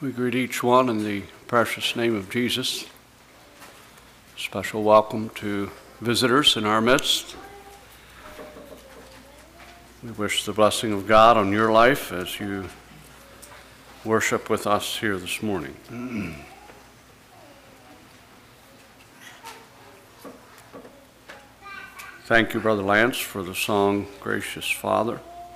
We greet each one in the precious name of Jesus. Special welcome to visitors in our midst. We wish the blessing of God on your life as you worship with us here this morning. Thank you, Brother Lance, for the song, Gracious Father.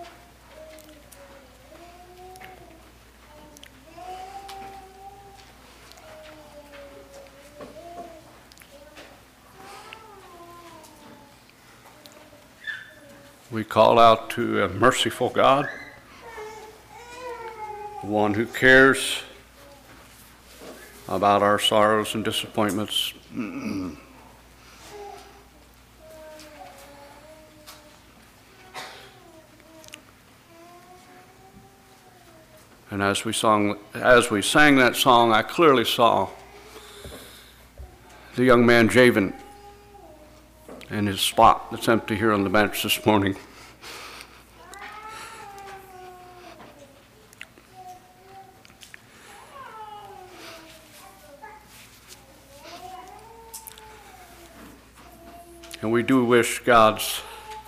We call out to a merciful God, one who cares about our sorrows and disappointments. And as we sang that song, I clearly saw the young man Javen in his spot that's empty here on the bench this morning. And we do wish God's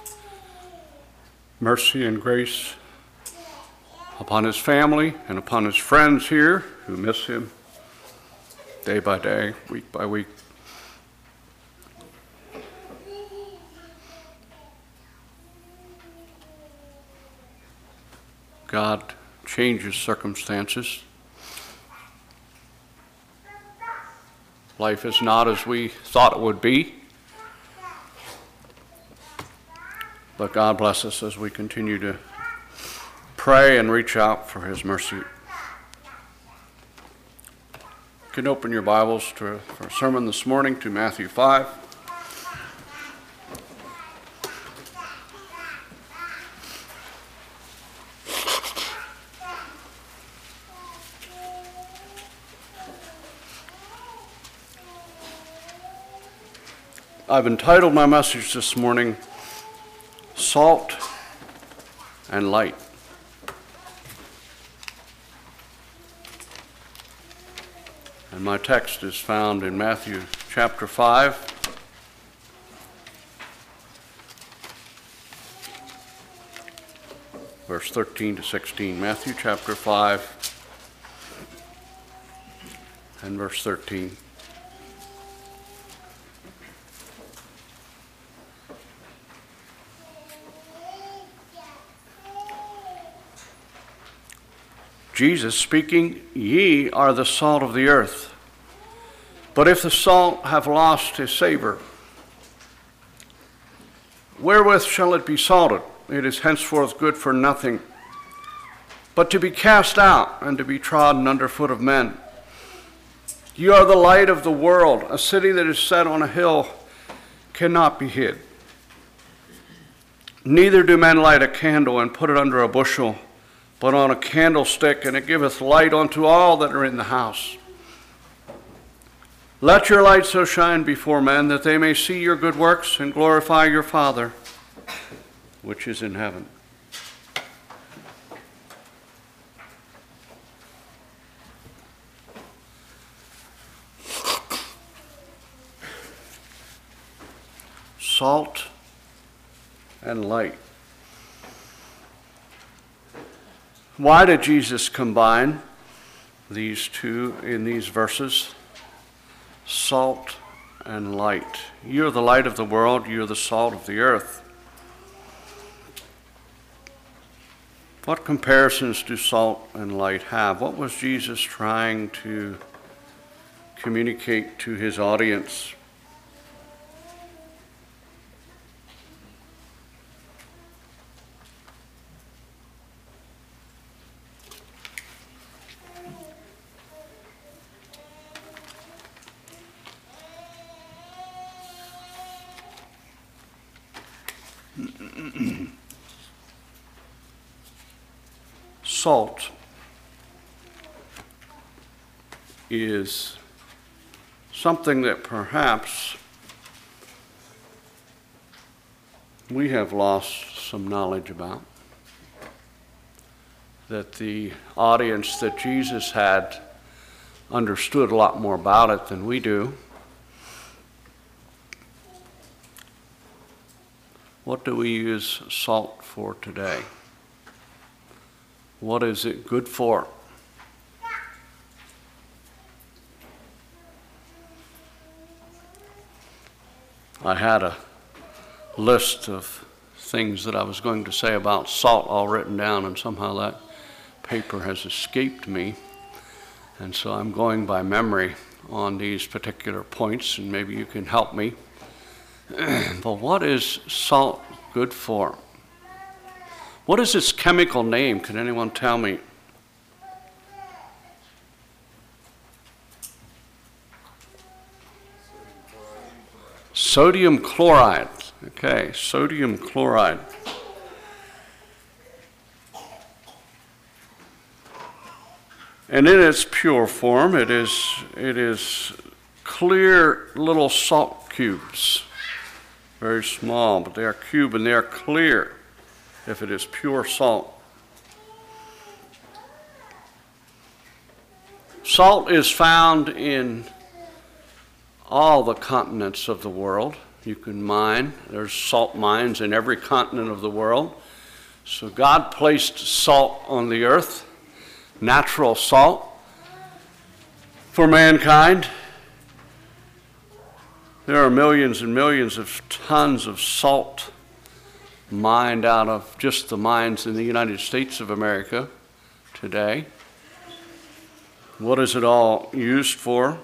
mercy and grace upon his family and upon his friends here who miss him day by day, week by week. God changes circumstances. Life is not as we thought it would be. But God bless us as we continue to pray and reach out for his mercy. You can open your Bibles for our sermon this morning to Matthew 5. I've entitled my message this morning, Salt and Light. And my text is found in Matthew chapter 5. Verse 13 to 16. Matthew chapter 5 and verse 13. Jesus speaking, ye are the salt of the earth. But if the salt have lost his savor, wherewith shall it be salted? It is henceforth good for nothing, but to be cast out and to be trodden under foot of men. You are the light of the world. A city that is set on a hill cannot be hid. Neither do men light a candle and put it under a bushel, but on a candlestick, and it giveth light unto all that are in the house. Let your light so shine before men that they may see your good works and glorify your Father which is in heaven. Salt and light. Why did Jesus combine these two in these verses? Salt and light. You're the light of the world. You're the salt of the earth. What comparisons do salt and light have? What was Jesus trying to communicate to his audience? Salt is something that perhaps we have lost some knowledge about. That the audience that Jesus had understood a lot more about it than we do. What do we use salt for today? What is it good for? I had a list of things that I was going to say about salt all written down, and somehow that paper has escaped me. And so I'm going by memory on these particular points, and maybe you can help me. But what is salt good for? What is its chemical name? Can anyone tell me? Sodium chloride. Okay, sodium chloride. And in its pure form, it is clear little salt cubes. Very small, but they are cube and they are clear if it is pure salt. Salt is found in all the continents of the world. You can mine. There's salt mines in every continent of the world. So God placed salt on the earth, natural salt, for mankind. There are millions and millions of tons of salt mined out of just the mines in the United States of America today. What is it all used for?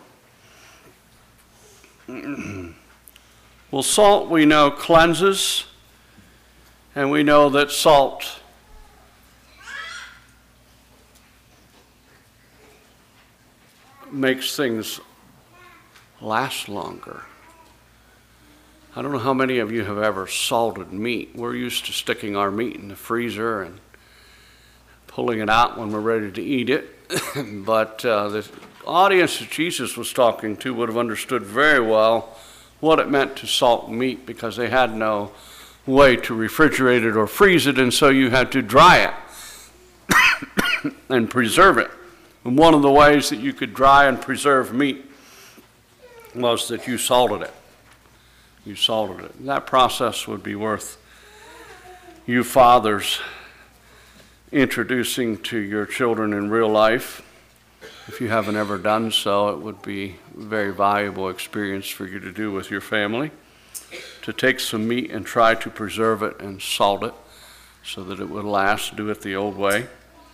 Well, salt, we know, cleanses, and we know that salt makes things last longer. I don't know how many of you have ever salted meat. We're used to sticking our meat in the freezer and pulling it out when we're ready to eat it. But the audience that Jesus was talking to would have understood very well what it meant to salt meat, because they had no way to refrigerate it or freeze it, and so you had to dry it and preserve it. And one of the ways that you could dry and preserve meat was that you salted it. You salted it. And that process would be worth you fathers introducing to your children in real life. If you haven't ever done so, it would be a very valuable experience for you to do with your family, to take some meat and try to preserve it and salt it so that it would last. Do it the old way.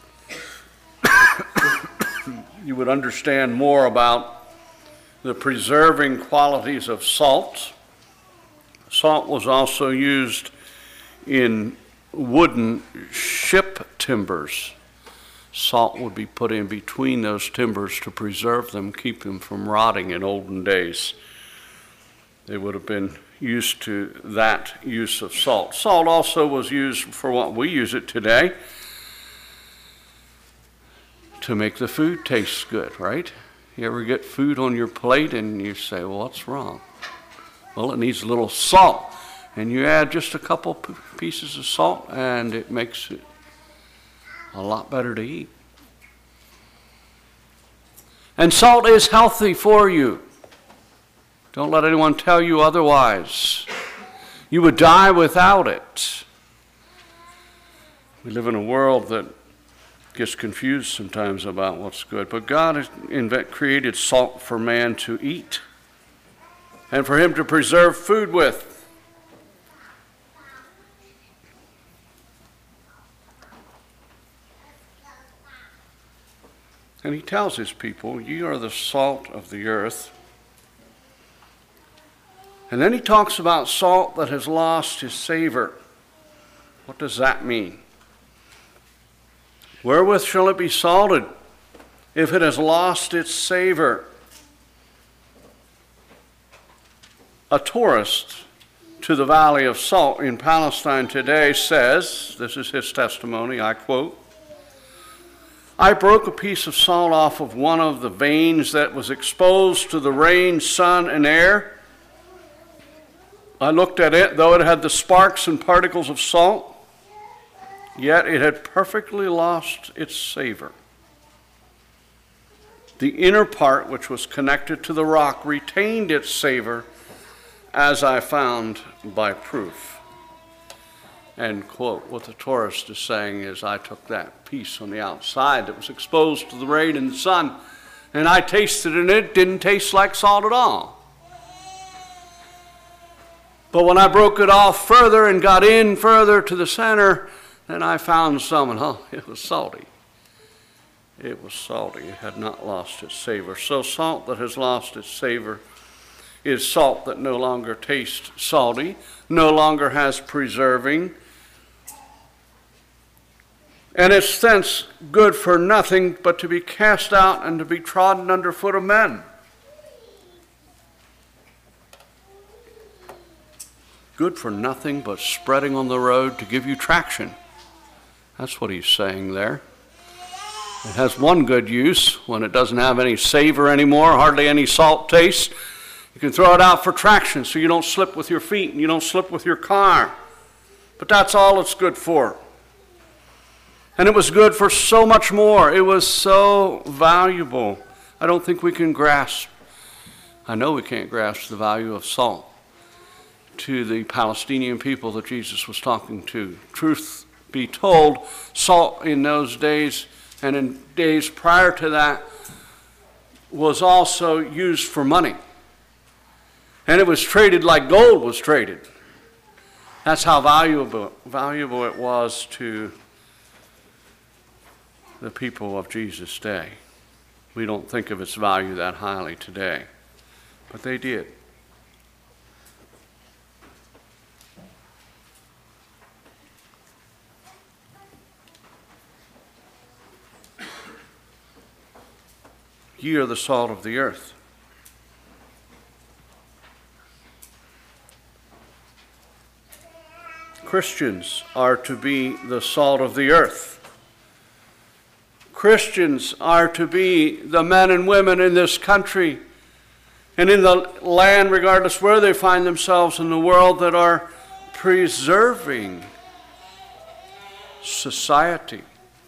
You would understand more about the preserving qualities of salt. Salt was also used in wooden ship timbers. Salt would be put in between those timbers to preserve them, keep them from rotting in olden days. They would have been used to that use of salt. Salt also was used for what we use it today, to make the food taste good, right? You ever get food on your plate and you say, well, what's wrong? Well, it needs a little salt. And you add just a couple pieces of salt and it makes it a lot better to eat. And salt is healthy for you. Don't let anyone tell you otherwise. You would die without it. We live in a world that gets confused sometimes about what's good, but God has created salt for man to eat and for him to preserve food with. And he tells his people, ye are the salt of the earth. And then he talks about salt that has lost his savor. What does that mean? Wherewith shall it be salted if it has lost its savor? A tourist to the Valley of Salt in Palestine today says, this is his testimony, I quote, I broke a piece of salt off of one of the veins that was exposed to the rain, sun, and air. I looked at it, though it had the sparks and particles of salt, yet it had perfectly lost its savor. The inner part, which was connected to the rock, retained its savor, as I found by proof. End quote. What the tourist is saying is, I took that piece on the outside that was exposed to the rain and the sun, and I tasted it, and it didn't taste like salt at all. But when I broke it off further and got in further to the center, then I found some, and it was salty. It was salty. It had not lost its savor. So salt that has lost its savor is salt that no longer tastes salty, no longer has preserving, and it's thence good for nothing but to be cast out and to be trodden under foot of men. Good for nothing but spreading on the road to give you traction. That's what he's saying there. It has one good use when it doesn't have any savor anymore, hardly any salt taste. You can throw it out for traction so you don't slip with your feet and you don't slip with your car. But that's all it's good for. And it was good for so much more. It was so valuable. I don't think we can grasp, I know we can't grasp the value of salt to the Palestinian people that Jesus was talking to. Truth be told, salt in those days and in days prior to that was also used for money. And it was traded like gold was traded. That's how valuable it was to the people of Jesus' day. We don't think of its value that highly today, but they did. Ye are the salt of the earth. Christians are to be the salt of the earth. Christians are to be the men and women in this country and in the land, regardless where they find themselves in the world, that are preserving society,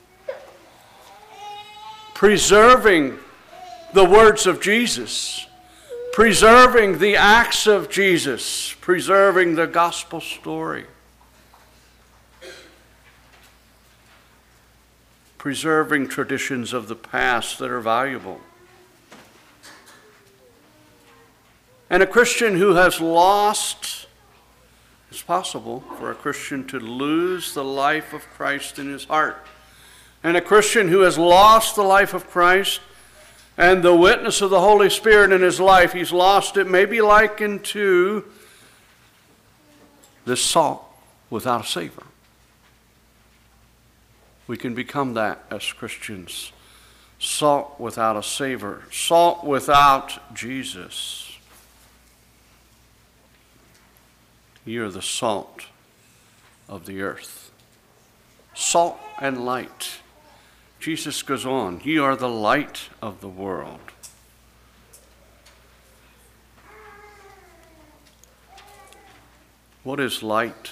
preserving the words of Jesus, preserving the acts of Jesus, preserving the gospel story, preserving traditions of the past that are valuable. And a Christian who has lost, it's possible for a Christian to lose the life of Christ in his heart. And a Christian who has lost the life of Christ and the witness of the Holy Spirit in his life, he's lost it, may be likened to the salt without a savor. We can become that as Christians. Salt without a savor. Salt without Jesus. Ye are the salt of the earth. Salt and light. Jesus goes on, ye are the light of the world. What is light?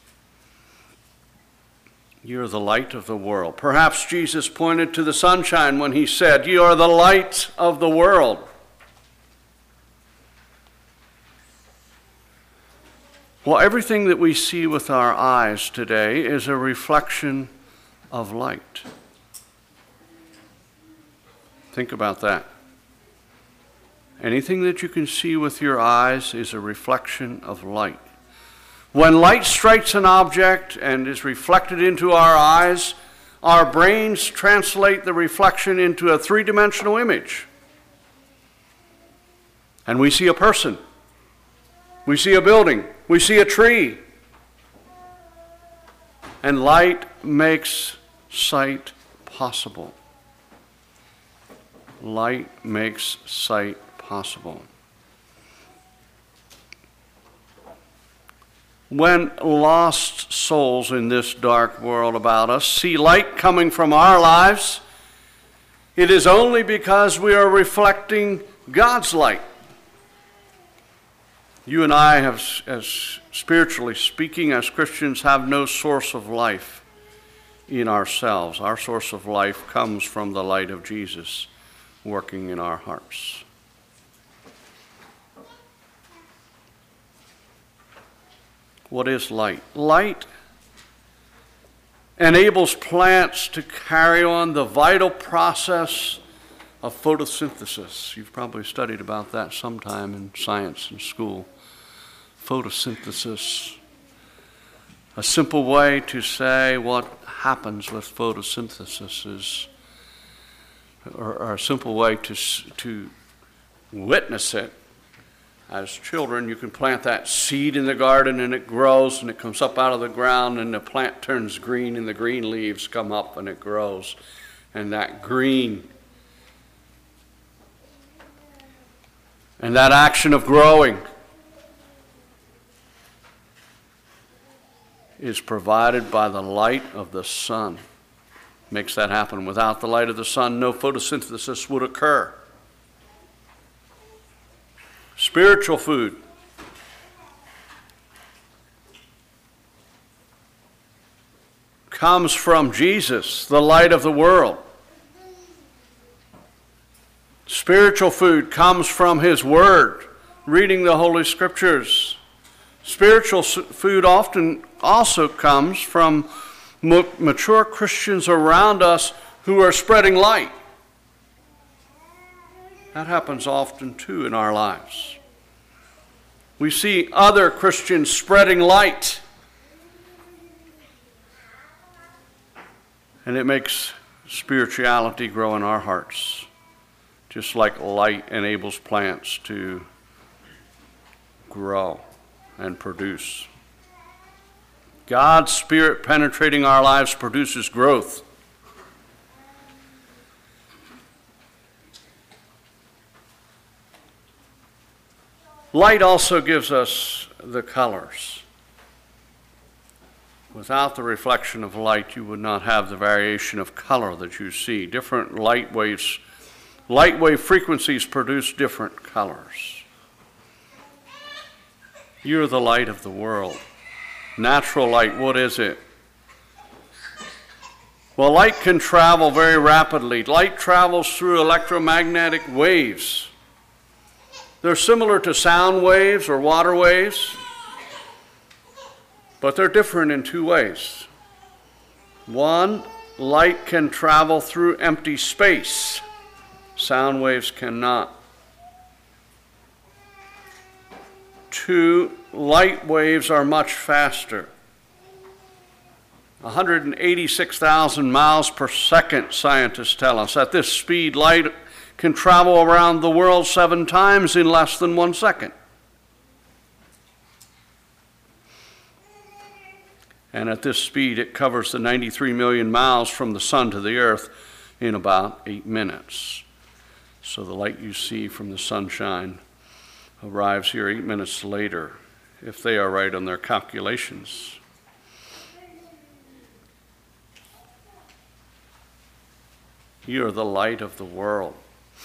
Ye are the light of the world. Perhaps Jesus pointed to the sunshine when he said, ye are the light of the world. Well, everything that we see with our eyes today is a reflection of light. Think about that. Anything that you can see with your eyes is a reflection of light. When light strikes an object and is reflected into our eyes, our brains translate the reflection into a three-dimensional image. And we see a person. We see a building. We see a tree. And light makes sight possible. Light makes sight possible. When lost souls in this dark world about us see light coming from our lives, it is only because we are reflecting God's light. You and I have, as spiritually speaking, as Christians, have no source of life in ourselves. Our source of life comes from the light of Jesus, working in our hearts. What is light? Light enables plants to carry on the vital process of photosynthesis. You've probably studied about that sometime in science in school. Photosynthesis. A simple way to say what happens with photosynthesis is, or a simple way to witness it. As children, you can plant that seed in the garden and it grows and it comes up out of the ground and the plant turns green and the green leaves come up and it grows. And that green and that action of growing is provided by the light of the sun. Makes that happen. Without the light of the sun, no photosynthesis would occur. Spiritual food. Comes from Jesus, the light of the world. Spiritual food comes from His Word, reading the Holy Scriptures. Spiritual food often also comes from mature Christians around us who are spreading light. That happens often too in our lives. We see other Christians spreading light, and it makes spirituality grow in our hearts, just like light enables plants to grow and produce. God's Spirit penetrating our lives produces growth. Light also gives us the colors. Without the reflection of light, you would not have the variation of color that you see. Different light wave frequencies produce different colors. You're the light of the world. Natural light, what is it? Well, light can travel very rapidly. Light travels through electromagnetic waves. They're similar to sound waves or water waves, but they're different in two ways. One, light can travel through empty space. Sound waves cannot. Two, light waves are much faster. 186,000 miles per second, scientists tell us. At this speed, light can travel around the world 7 times in less than 1 second. And at this speed, it covers the 93 million miles from the sun to the earth in about 8 minutes. So the light you see from the sunshine arrives here 8 minutes later, if they are right on their calculations. You are the light of the world.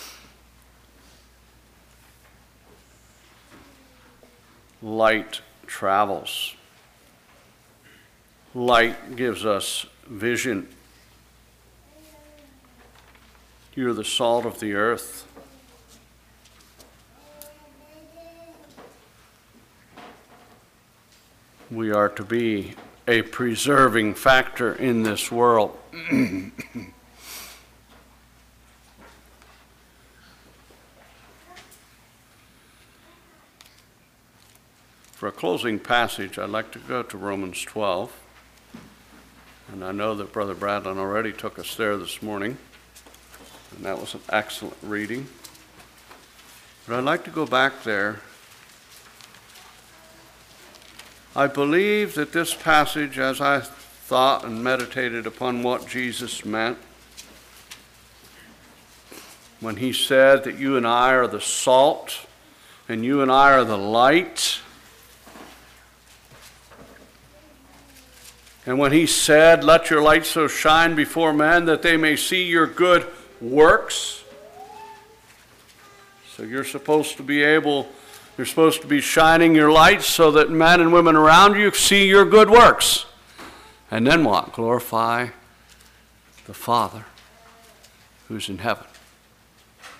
Light travels. Light gives us vision. You're the salt of the earth. We are to be a preserving factor in this world. For a closing passage, I'd like to go to Romans 12. And I know that Brother Bradlin already took us there this morning, and that was an excellent reading. But I'd like to go back there. I believe that this passage, as I thought and meditated upon what Jesus meant, when he said that you and I are the salt, and you and I are the light, and when he said, let your light so shine before men that they may see your good works. So you're supposed to be shining your light so that men and women around you see your good works. And then what? Glorify the Father who's in heaven.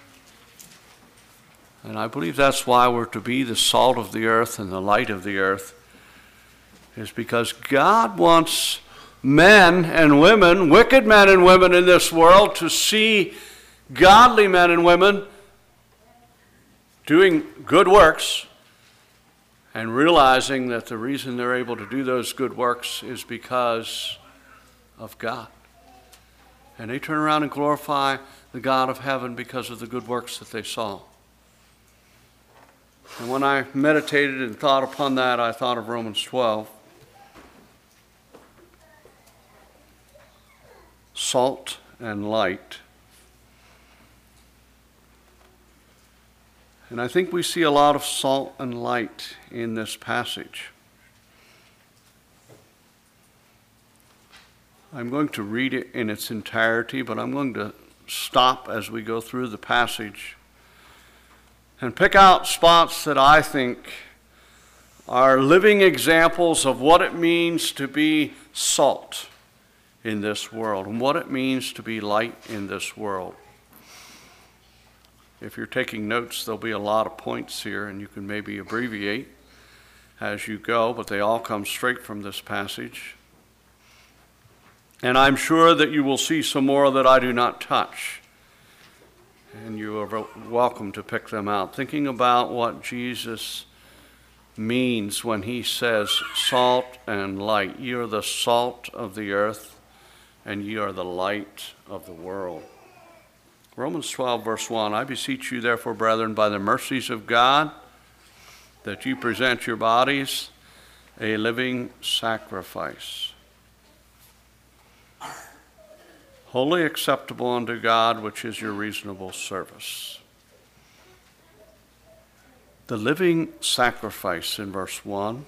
And I believe that's why we're to be the salt of the earth and the light of the earth, is because God wants men and women, wicked men and women in this world, to see godly men and women doing good works and realizing that the reason they're able to do those good works is because of God. And they turn around and glorify the God of heaven because of the good works that they saw. And when I meditated and thought upon that, I thought of Romans 12. Salt and light. And I think we see a lot of salt and light in this passage. I'm going to read it in its entirety, but I'm going to stop as we go through the passage and pick out spots that I think are living examples of what it means to be salt in this world and what it means to be light in this world. If you're taking notes, there'll be a lot of points here, and you can maybe abbreviate as you go, but they all come straight from this passage. And I'm sure that you will see some more that I do not touch, and you are welcome to pick them out. Thinking about what Jesus means when he says, salt and light. Ye are the salt of the earth, and ye are the light of the world. Romans 12, verse 1, I beseech you, therefore, brethren, by the mercies of God, that you present your bodies a living sacrifice, wholly acceptable unto God, which is your reasonable service. The living sacrifice in verse 1.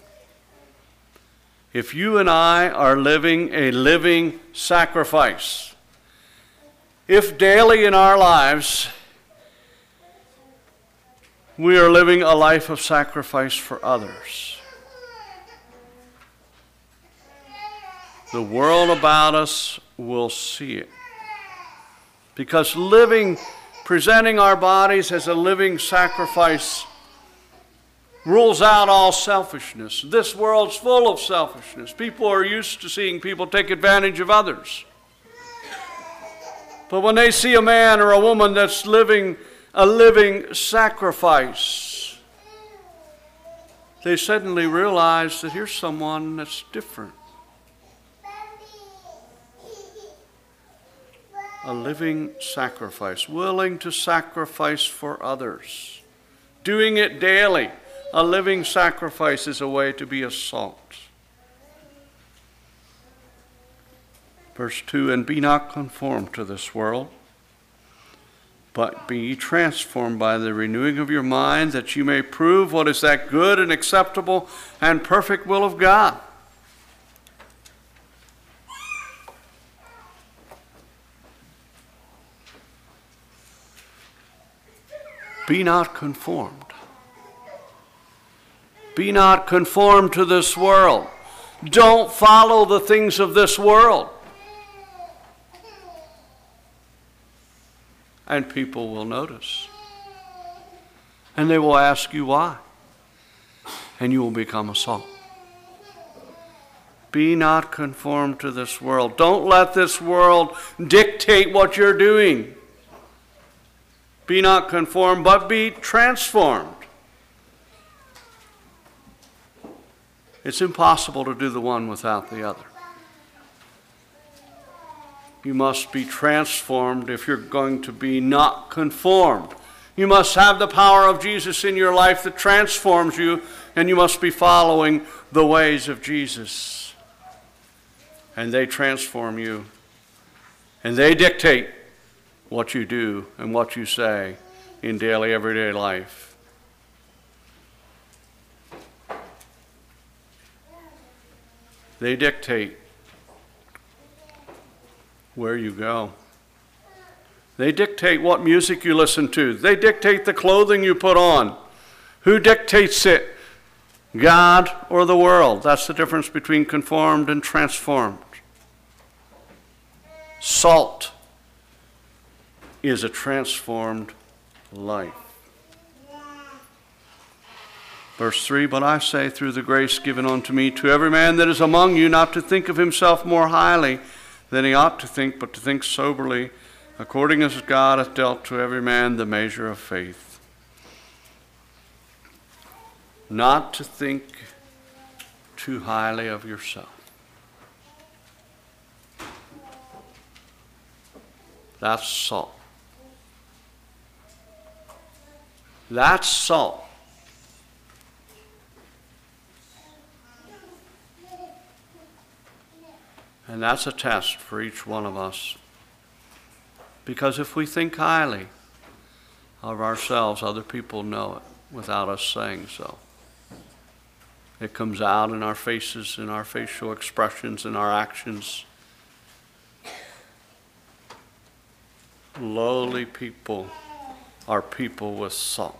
If you and I are living a living sacrifice, if daily in our lives we are living a life of sacrifice for others, the world about us will see it. Because presenting our bodies as a living sacrifice rules out all selfishness. This world's full of selfishness. People are used to seeing people take advantage of others. But when they see a man or a woman that's living a living sacrifice, they suddenly realize that here's someone that's different. A living sacrifice, willing to sacrifice for others, doing it daily. A living sacrifice is a way to be a salt. Verse 2, and be not conformed to this world, but be transformed by the renewing of your mind, that you may prove what is that good and acceptable and perfect will of God. Be not conformed. Be not conformed to this world. Don't follow the things of this world. And people will notice. And they will ask you why. And you will become a salt. Be not conformed to this world. Don't let this world dictate what you're doing. Be not conformed, but be transformed. It's impossible to do the one without the other. You must be transformed if you're going to be not conformed. You must have the power of Jesus in your life that transforms you, and you must be following the ways of Jesus. And they transform you, and they dictate what you do and what you say in daily, everyday life. They dictate where you go. They dictate what music you listen to. They dictate the clothing you put on. Who dictates it? God or the world? That's the difference between conformed and transformed. Salt is a transformed life. Verse 3, but I say through the grace given unto me to every man that is among you not to think of himself more highly than he ought to think, but to think soberly, according as God hath dealt to every man the measure of faith. Not to think too highly of yourself. That's salt. That's salt. And that's a test for each one of us. Because if we think highly of ourselves, other people know it without us saying so. It comes out in our faces, in our facial expressions, in our actions. Lowly people are people with salt.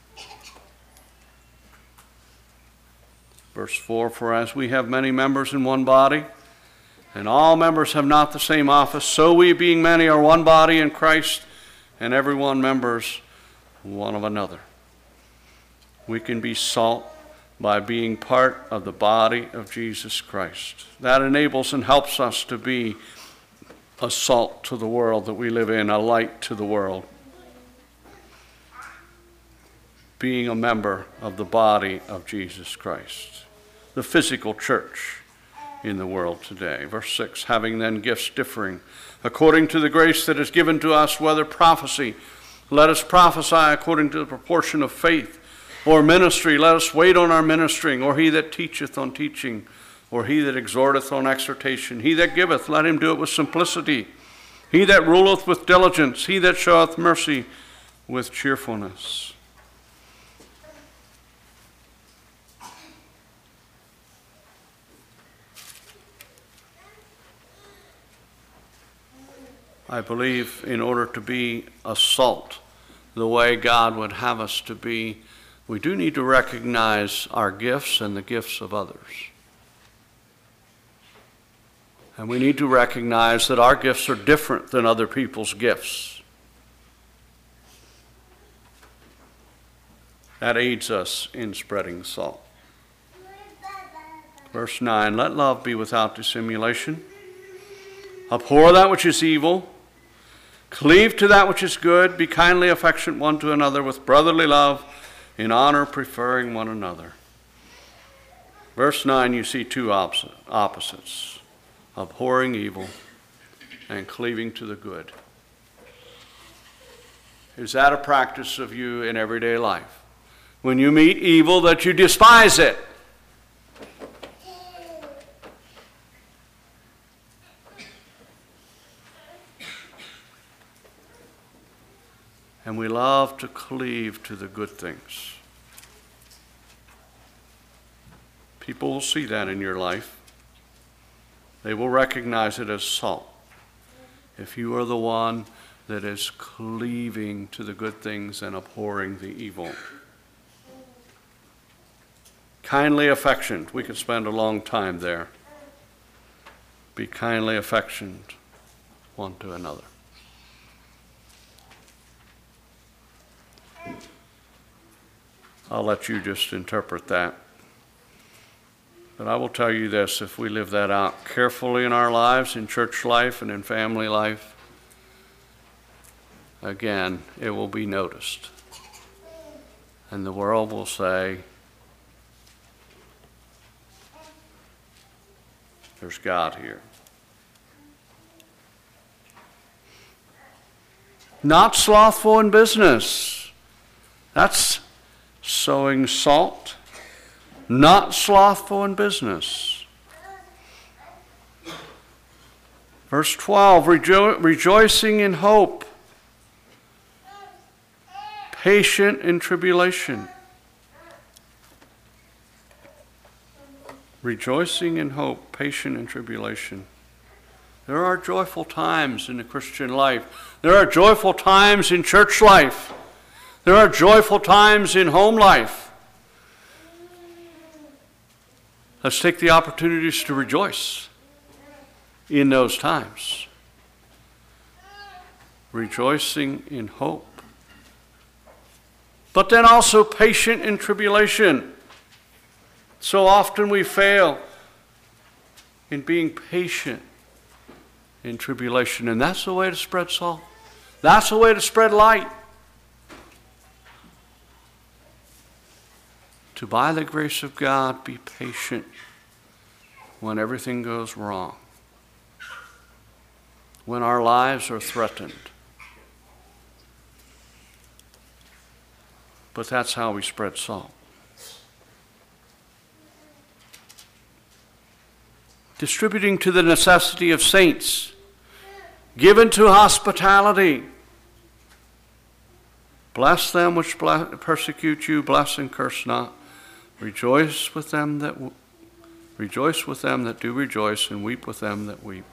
Verse 4, for as we have many members in one body, and all members have not the same office, so we being many are one body in Christ, and every one members one of another. We can be salt by being part of the body of Jesus Christ. That enables and helps us to be a salt to the world that we live in, a light to the world. Being a member of the body of Jesus Christ, the physical church in the world today. Verse 6, having then gifts differing, according to the grace that is given to us, whether prophecy, let us prophesy according to the proportion of faith, or ministry, let us wait on our ministering, or he that teacheth on teaching, or he that exhorteth on exhortation. He that giveth, let him do it with simplicity. He that ruleth with diligence, he that showeth mercy with cheerfulness. I believe in order to be a salt, the way God would have us to be, we do need to recognize our gifts and the gifts of others. And we need to recognize that our gifts are different than other people's gifts. That aids us in spreading salt. Verse 9, let love be without dissimulation. Abhor that which is evil. Cleave to that which is good. Be kindly affectionate one to another with brotherly love, in honor preferring one another. Verse 9, you see two opposites. Abhorring evil and cleaving to the good. Is that a practice of you in everyday life? When you meet evil, that you despise it? And we love to cleave to the good things. People will see that in your life. They will recognize it as salt. If you are the one that is cleaving to the good things and abhorring the evil. Kindly affectioned. We could spend a long time there. Be kindly affectioned one to another. I'll let you just interpret that. But I will tell you this, if we live that out carefully in our lives, in church life and in family life, again, it will be noticed. And the world will say, there's God here. Not slothful in business. That's sowing salt. Not slothful in business. Verse 12, rejoicing in hope. Patient in tribulation. Rejoicing in hope, patient in tribulation. There are joyful times in the Christian life. There are joyful times in church life. There are joyful times in home life. Let's take the opportunities to rejoice in those times. Rejoicing in hope. But then also patient in tribulation. So often we fail in being patient in tribulation, and that's the way to spread salt. That's the way to spread light. To, by the grace of God, be patient when everything goes wrong, when our lives are threatened. But that's how we spread salt. Distributing to the necessity of saints, given to hospitality. Bless them which persecute you, bless and curse not. Rejoice with them that do rejoice, and weep with them that weep.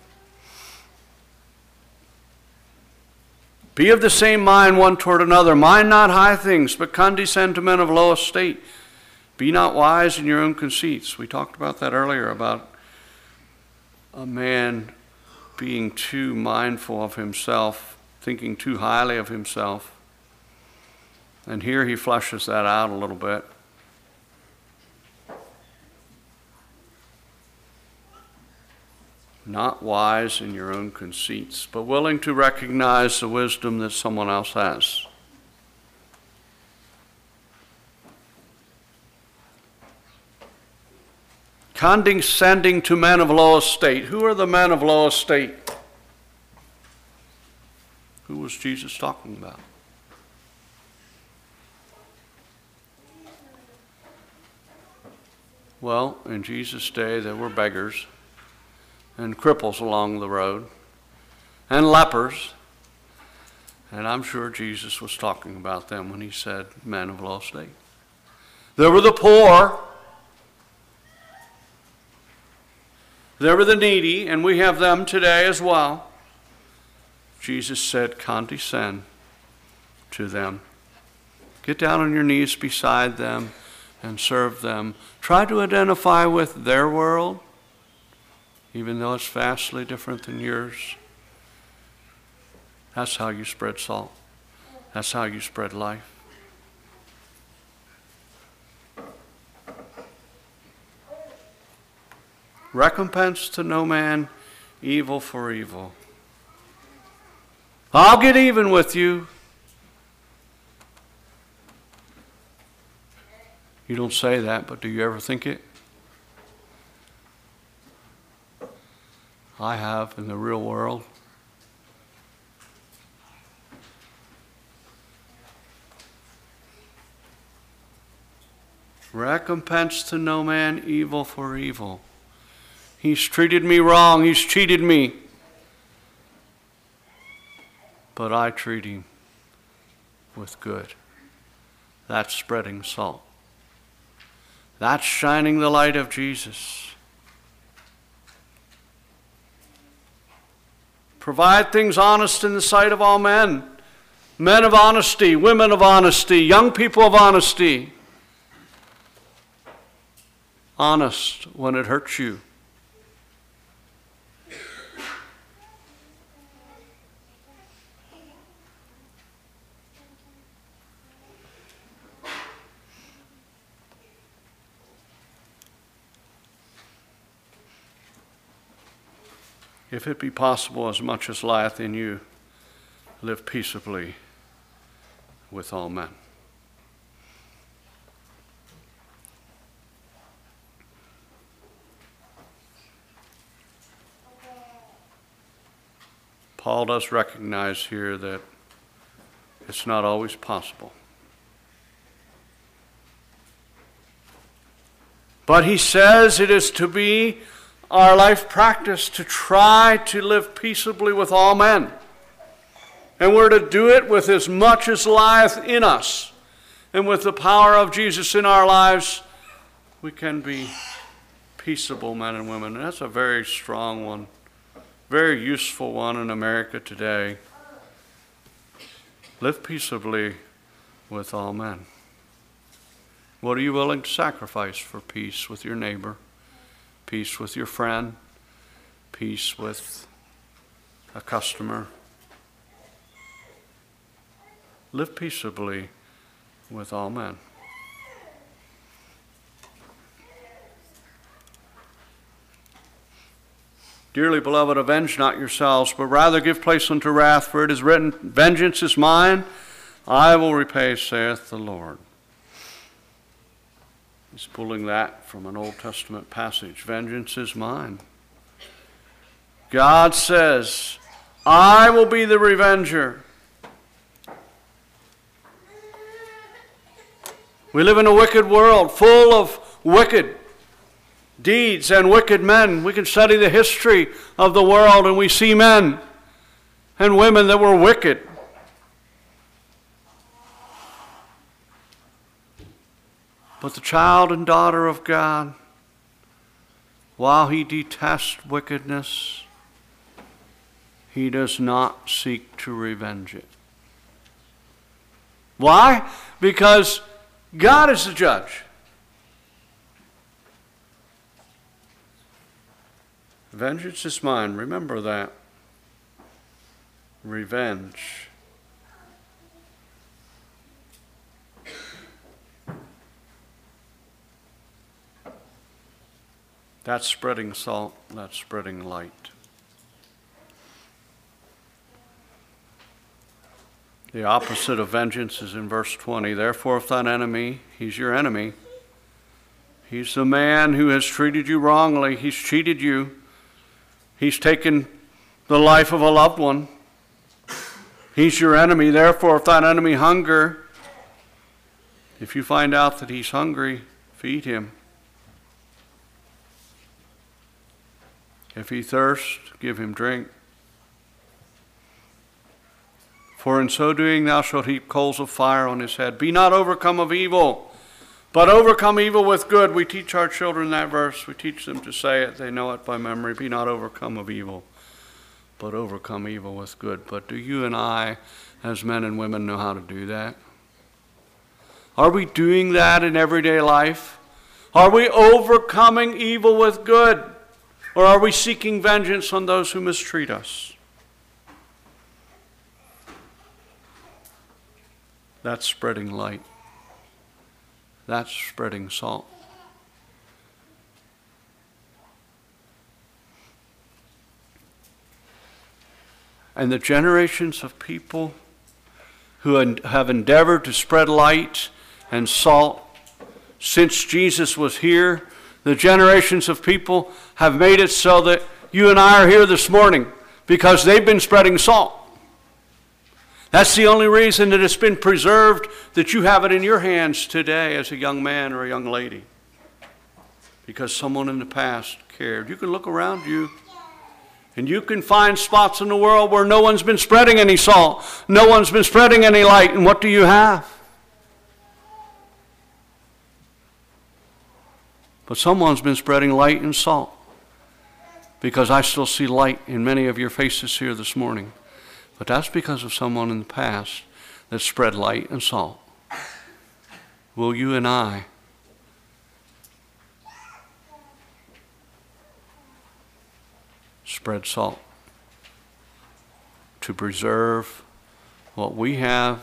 Be of the same mind one toward another. Mind not high things, but condescend to men of low estate. Be not wise in your own conceits. We talked about that earlier, about a man being too mindful of himself, thinking too highly of himself. And here he fleshes that out a little bit. Not wise in your own conceits, but willing to recognize the wisdom that someone else has. Condescending to men of low estate. Who are the men of low estate? Who was Jesus talking about? Well, in Jesus' day, there were beggars and cripples along the road and lepers. And I'm sure Jesus was talking about them when he said men of low estate. There were the poor. There were the needy, and we have them today as well. Jesus said, condescend to them. Get down on your knees beside them and serve them. Try to identify with their world, even though it's vastly different than yours. That's how you spread salt. That's how you spread life. Recompense to no man evil for evil. I'll get even with you. You don't say that, but do you ever think it? I have in the real world. Recompense to no man evil for evil. He's treated me wrong. He's cheated me. But I treat him with good. That's spreading salt. That's shining the light of Jesus. Provide things honest in the sight of all men. Men of honesty, women of honesty, young people of honesty. Honest when it hurts you. If it be possible, as much as lieth in you, live peaceably with all men. Paul does recognize here that it's not always possible. But he says it is to be our life practice to try to live peaceably with all men. And we're to do it with as much as lieth in us. And with the power of Jesus in our lives, we can be peaceable men and women. And that's a very strong one, very useful one in America today. Live peaceably with all men. What are you willing to sacrifice for peace with your neighbor? Peace with your friend, peace with a customer. Live peaceably with all men. Dearly beloved, avenge not yourselves, but rather give place unto wrath, for it is written, Vengeance is mine, I will repay, saith the Lord. He's pulling that from an Old Testament passage. Vengeance is mine. God says, I will be the revenger. We live in a wicked world, full of wicked deeds and wicked men. We can study the history of the world and we see men and women that were wicked. But the child and daughter of God, while he detests wickedness, he does not seek to revenge it. Why? Because God is the judge. Vengeance is mine. Remember that. Revenge. That's spreading salt. That's spreading light. The opposite of vengeance is in verse 20. Therefore, if thine enemy, he's your enemy. He's the man who has treated you wrongly. He's cheated you. He's taken the life of a loved one. He's your enemy. Therefore, if thine enemy hunger, if you find out that he's hungry, feed him. If he thirsts, give him drink. For in so doing thou shalt heap coals of fire on his head. Be not overcome of evil, but overcome evil with good. We teach our children that verse. We teach them to say it. They know it by memory. Be not overcome of evil, but overcome evil with good. But do you and I, as men and women, know how to do that? Are we doing that in everyday life? Are we overcoming evil with good? Or are we seeking vengeance on those who mistreat us? That's spreading light. That's spreading salt. And the generations of people who have endeavored to spread light and salt since Jesus was here, the generations of people have made it so that you and I are here this morning because they've been spreading salt. That's the only reason that it's been preserved, that you have it in your hands today as a young man or a young lady. Because someone in the past cared. You can look around you and you can find spots in the world where no one's been spreading any salt. No one's been spreading any light. And what do you have? But someone's been spreading light and salt. Because I still see light in many of your faces here this morning. But that's because of someone in the past that spread light and salt. Will you and I spread salt to preserve what we have,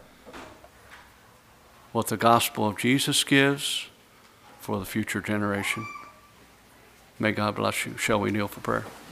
what the gospel of Jesus gives for the future generation? May God bless you. Shall we kneel for prayer?